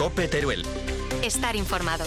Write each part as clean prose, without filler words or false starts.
COPE Teruel. Estar informado.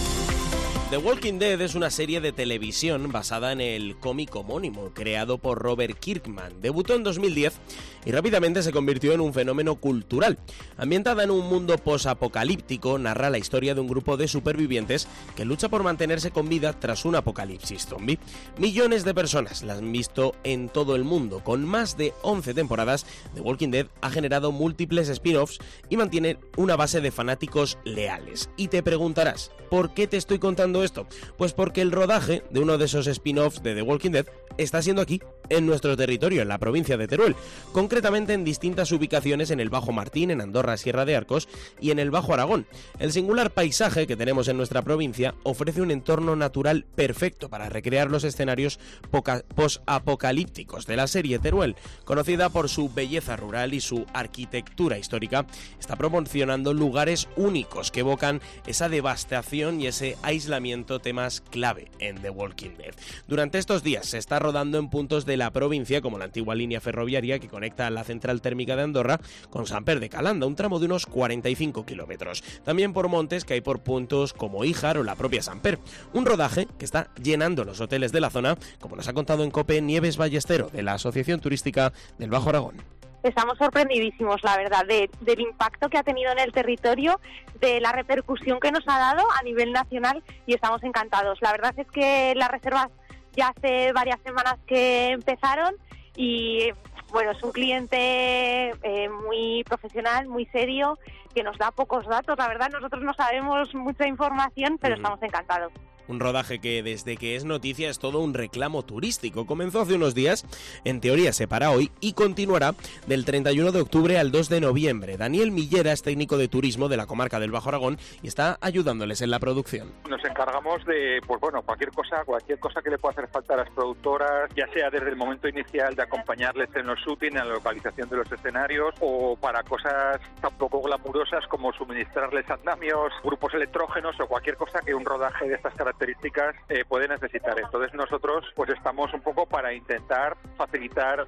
The Walking Dead es una serie de televisión basada en el cómic homónimo, creado por Robert Kirkman. Debutó en 2010 y rápidamente se convirtió en un fenómeno cultural. Ambientada en un mundo posapocalíptico, narra la historia de un grupo de supervivientes que lucha por mantenerse con vida tras un apocalipsis zombie. Millones de personas la han visto en todo el mundo. Con más de 11 temporadas, The Walking Dead ha generado múltiples spin-offs y mantiene una base de fanáticos leales. Y te preguntarás, ¿por qué te estoy contando esto? Pues porque el rodaje de uno de esos spin-offs de The Walking Dead está siendo aquí, en nuestro territorio, en la provincia de Teruel, concretamente en distintas ubicaciones en el Bajo Martín, en Andorra, Sierra de Arcos y en el Bajo Aragón. El singular paisaje que tenemos en nuestra provincia ofrece un entorno natural perfecto para recrear los escenarios post-apocalípticos de la serie. Teruel, conocida por su belleza rural y su arquitectura histórica, está promocionando lugares únicos que evocan esa devastación y ese aislamiento, temas clave en The Walking Dead. Durante estos días se está rodando en puntos de la provincia, como la antigua línea ferroviaria que conecta la central térmica de Andorra con Samper de Calanda, un tramo de unos 45 kilómetros. También por montes que hay por puntos como Híjar o la propia Samper. Un rodaje que está llenando los hoteles de la zona, como nos ha contado en COPE Nieves Ballestero, de la Asociación Turística del Bajo Aragón. Estamos sorprendidísimos, la verdad, del impacto que ha tenido en el territorio, de la repercusión que nos ha dado a nivel nacional, y estamos encantados. La verdad es que las reservas ya hace varias semanas que empezaron y bueno, es un cliente muy profesional, muy serio, que nos da pocos datos. La verdad, nosotros no sabemos mucha información, pero estamos encantados. Un rodaje que desde que es noticia es todo un reclamo turístico. Comenzó hace unos días, en teoría se para hoy y continuará del 31 de octubre al 2 de noviembre. Daniel Millera es técnico de turismo de la comarca del Bajo Aragón y está ayudándoles en la producción. Nos encargamos de, cualquier cosa que le pueda hacer falta a las productoras, ya sea desde el momento inicial de acompañarles en los shooting, en la localización de los escenarios, o para cosas tan poco glamurosas como suministrarles andamios, grupos electrógenos o cualquier cosa que un rodaje de estas características puede necesitar. Entonces nosotros pues estamos un poco para intentar facilitar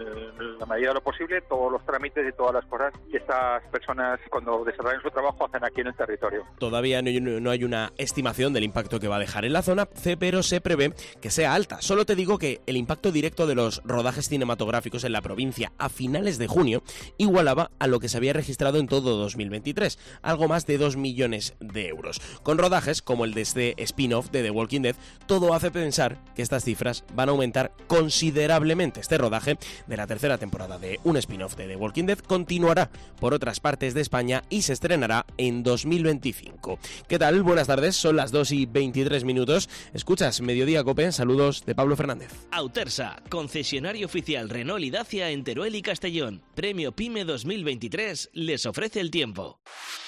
en la medida de lo posible todos los trámites y todas las cosas que estas personas cuando desarrollan su trabajo hacen aquí en el territorio. Todavía no hay una estimación del impacto que va a dejar en la zona, pero se prevé que sea alta. Solo te digo que el impacto directo de los rodajes cinematográficos en la provincia a finales de junio igualaba a lo que se había registrado en todo 2023, algo más de 2 millones de euros. Con rodajes como el de este spin-off de The Walking Dead, todo hace pensar que estas cifras van a aumentar considerablemente. Este rodaje de la tercera temporada de un spin-off de The Walking Dead continuará por otras partes de España y se estrenará en 2025. ¿Qué tal? Buenas tardes, son las 2:23. Escuchas Mediodía COPE, saludos de Pablo Fernández. Autersa, concesionario oficial Renault y Dacia en Teruel y Castellón. Premio PYME 2023 les ofrece el tiempo.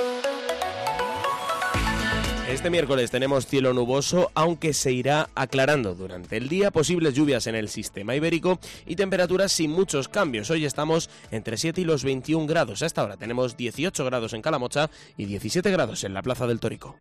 Este miércoles tenemos cielo nuboso, aunque se irá aclarando durante el día, posibles lluvias en el sistema ibérico y temperaturas sin muchos cambios. Hoy estamos entre 7 y los 21 grados. A esta hora tenemos 18 grados en Calamocha y 17 grados en la Plaza del Tórico.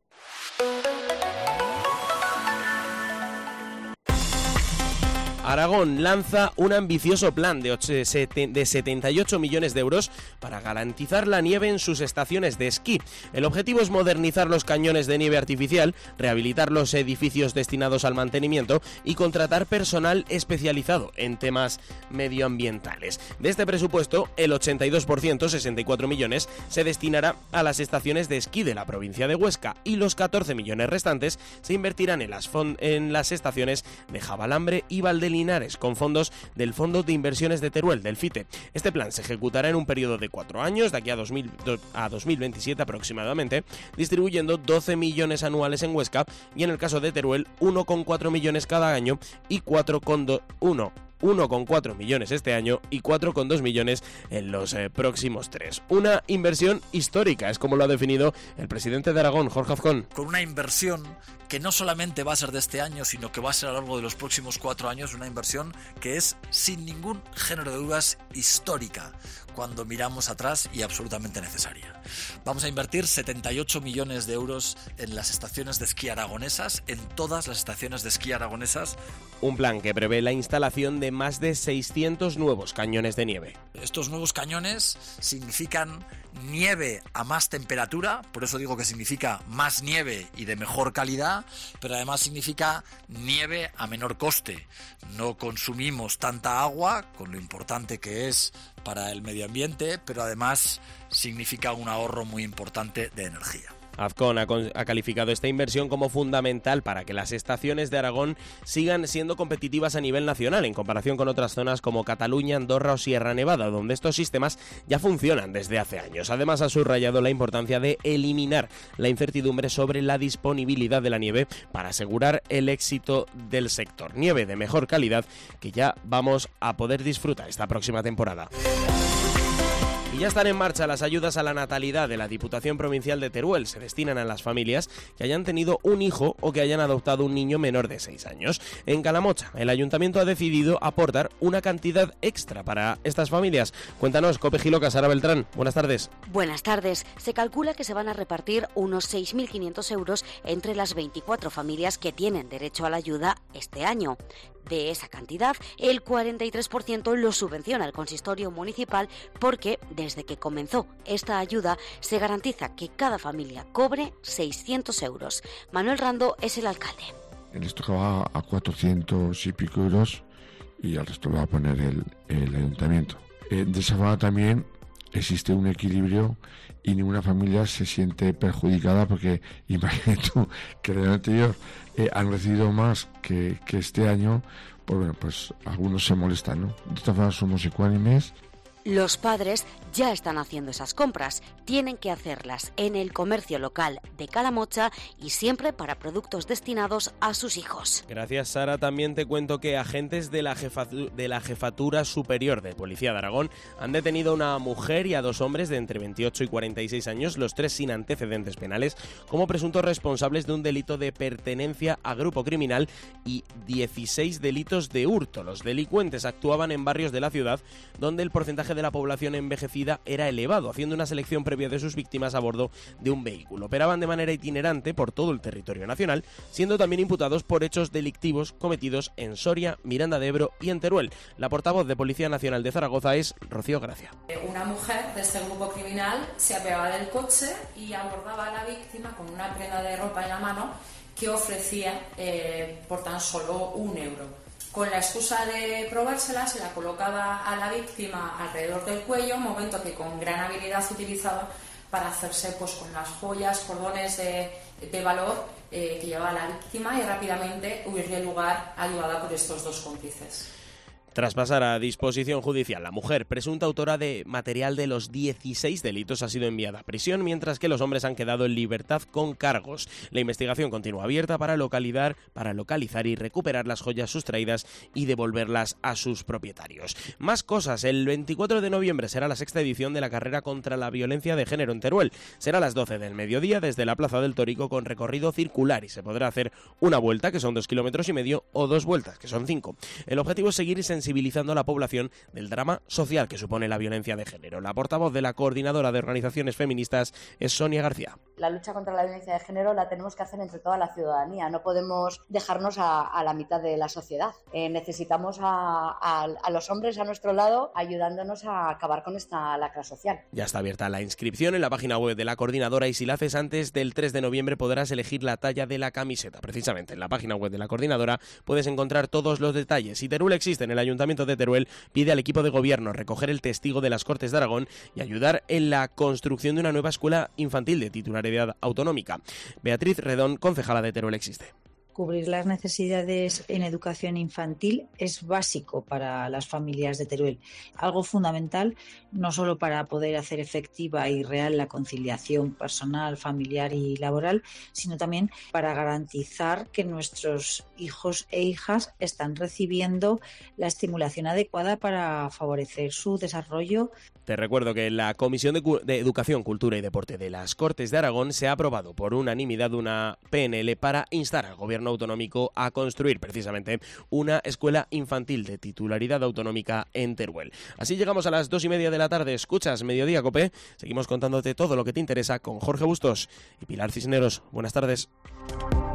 Aragón lanza un ambicioso plan de 78 millones de euros para garantizar la nieve en sus estaciones de esquí. El objetivo es modernizar los cañones de nieve artificial, rehabilitar los edificios destinados al mantenimiento y contratar personal especializado en temas medioambientales. De este presupuesto, el 82%, 64 millones, se destinará a las estaciones de esquí de la provincia de Huesca y los 14 millones restantes se invertirán en las estaciones de Javalambre y Valdelinares con fondos del Fondo de Inversiones de Teruel, del FITE. Este plan se ejecutará en un periodo de 4 años, de aquí a 2027 aproximadamente, distribuyendo 12 millones anuales en Huesca y en el caso de Teruel 1,4 millones cada año y 1,4 millones este año y 4,2 millones en los próximos 3. Una inversión histórica, es como lo ha definido el presidente de Aragón, Jorge Azcón. Con una inversión que no solamente va a ser de este año, sino que va a ser a lo largo de los próximos 4 años, una inversión que es, sin ningún género de dudas, histórica. cuando miramos atrás y absolutamente necesaria. Vamos a invertir 78 millones de euros en las estaciones de esquí aragonesas, en todas las estaciones de esquí aragonesas. Un plan que prevé la instalación de más de 600 nuevos cañones de nieve. Estos nuevos cañones significan nieve a más temperatura, por eso digo que significa más nieve y de mejor calidad, pero además significa nieve a menor coste. No consumimos tanta agua, con lo importante que es para el medio ambiente, pero además significa un ahorro muy importante de energía. Azcón ha calificado esta inversión como fundamental para que las estaciones de Aragón sigan siendo competitivas a nivel nacional, en comparación con otras zonas como Cataluña, Andorra o Sierra Nevada, donde estos sistemas ya funcionan desde hace años. Además, ha subrayado la importancia de eliminar la incertidumbre sobre la disponibilidad de la nieve para asegurar el éxito del sector. Nieve de mejor calidad que ya vamos a poder disfrutar esta próxima temporada. Y ya están en marcha las ayudas a la natalidad de la Diputación Provincial de Teruel. Se destinan a las familias que hayan tenido un hijo o que hayan adoptado un niño menor de 6 años. En Calamocha, el Ayuntamiento ha decidido aportar una cantidad extra para estas familias. Cuéntanos, Cope Giloca, Sara Beltrán. Buenas tardes. Buenas tardes. Se calcula que se van a repartir unos 6.500 euros entre las 24 familias que tienen derecho a la ayuda este año. De esa cantidad, el 43% lo subvenciona el consistorio municipal porque desde que comenzó esta ayuda se garantiza que cada familia cobre 600 euros. Manuel Rando es el alcalde. Les tocaba a 400 y pico euros y al resto lo va a poner el ayuntamiento. De esa forma también existe un equilibrio y ninguna familia se siente perjudicada porque imagínate tú que el año anterior han recibido más que este año, pues bueno, pues algunos se molestan, ¿no? De esta forma somos ecuánimes. Los padres ya están haciendo esas compras. Tienen que hacerlas en el comercio local de Calamocha y siempre para productos destinados a sus hijos. Gracias, Sara. También te cuento que agentes de la Jefatura Superior de Policía de Aragón han detenido a una mujer y a 2 hombres de entre 28 y 46 años, los 3 sin antecedentes penales, como presuntos responsables de un delito de pertenencia a grupo criminal y 16 delitos de hurto. Los delincuentes actuaban en barrios de la ciudad donde el porcentaje de la población envejecida era elevado, haciendo una selección previa de sus víctimas a bordo de un vehículo. Operaban de manera itinerante por todo el territorio nacional, siendo también imputados por hechos delictivos cometidos en Soria, Miranda de Ebro y en Teruel. La portavoz de Policía Nacional de Zaragoza es Rocío Gracia. Una mujer de este grupo criminal se apeaba del coche y abordaba a la víctima con una prenda de ropa en la mano que ofrecía por tan solo 1 euro. Con la excusa de probársela, se la colocaba a la víctima alrededor del cuello, un momento que con gran habilidad utilizaba para hacerse pues con las joyas, cordones de valor que llevaba la víctima y rápidamente huir del lugar ayudada por estos 2 cómplices. Tras pasar a disposición judicial, la mujer, presunta autora de material de los 16 delitos, ha sido enviada a prisión, mientras que los hombres han quedado en libertad con cargos. La investigación continúa abierta para localizar y recuperar las joyas sustraídas y devolverlas a sus propietarios. Más cosas. El 24 de noviembre será la 6ª edición de la carrera contra la violencia de género en Teruel. Será a las 12 del mediodía desde la Plaza del Tórico con recorrido circular y se podrá hacer una vuelta, que son 2,5 kilómetros, o 2 vueltas, que son 5. El objetivo es seguir sensibilizando a la población del drama social que supone la violencia de género. La portavoz de la Coordinadora de Organizaciones Feministas es Sonia García. La lucha contra la violencia de género la tenemos que hacer entre toda la ciudadanía, no podemos dejarnos a la mitad de la sociedad. Necesitamos a los hombres a nuestro lado ayudándonos a acabar con esta lacra social. Ya está abierta la inscripción en la página web de la Coordinadora y si la haces antes del 3 de noviembre podrás elegir la talla de la camiseta. Precisamente en la página web de la Coordinadora puedes encontrar todos los detalles. Si Teruel existe en el Ayuntamiento de Teruel, pide al equipo de gobierno recoger el testigo de las Cortes de Aragón y ayudar en la construcción de una nueva escuela infantil de titularidad autonómica. Beatriz Redón, concejala de Teruel existe. Cubrir las necesidades en educación infantil es básico para las familias de Teruel, algo fundamental no solo para poder hacer efectiva y real la conciliación personal, familiar y laboral, sino también para garantizar que nuestros hijos e hijas están recibiendo la estimulación adecuada para favorecer su desarrollo. Te recuerdo que la Comisión de Educación, Cultura y Deporte de las Cortes de Aragón se ha aprobado por unanimidad una PNL para instar al Gobierno gobierno autonómico a construir precisamente una escuela infantil de titularidad autonómica en Teruel. Así llegamos a las 2:30 de la tarde. Escuchas Mediodía Cope. Seguimos contándote todo lo que te interesa con Jorge Bustos y Pilar Cisneros. Buenas tardes.